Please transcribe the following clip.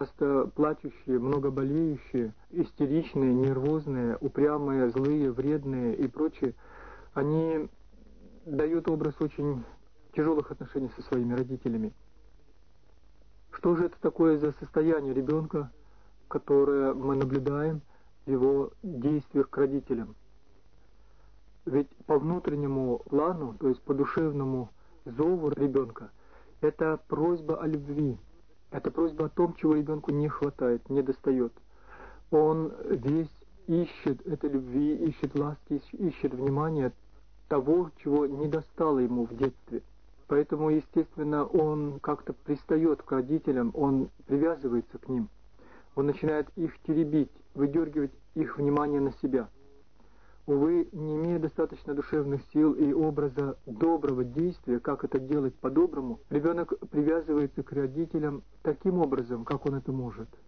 часто плачущие, много болеющие, истеричные, нервозные, упрямые, злые, вредные и прочие, они дают образ очень тяжелых отношений со своими родителями. Что же это такое за состояние ребенка, которое мы наблюдаем в его действиях к родителям? Ведь по внутреннему плану, то есть по душевному зову ребенка, это просьба о любви, это просьба о том, чего ребенку не хватает, не достает. Он весь ищет этой любви, ищет ласки, ищет внимания, того, чего не достало ему в детстве. Поэтому, естественно, он как-то пристает к родителям, он привязывается к ним, он начинает их теребить, выдергивать их внимание на себя. Увы, не имея достаточно душевных сил и образа доброго действия, как это делать по-доброму, ребенок привязывается к родителям таким образом, как он это может.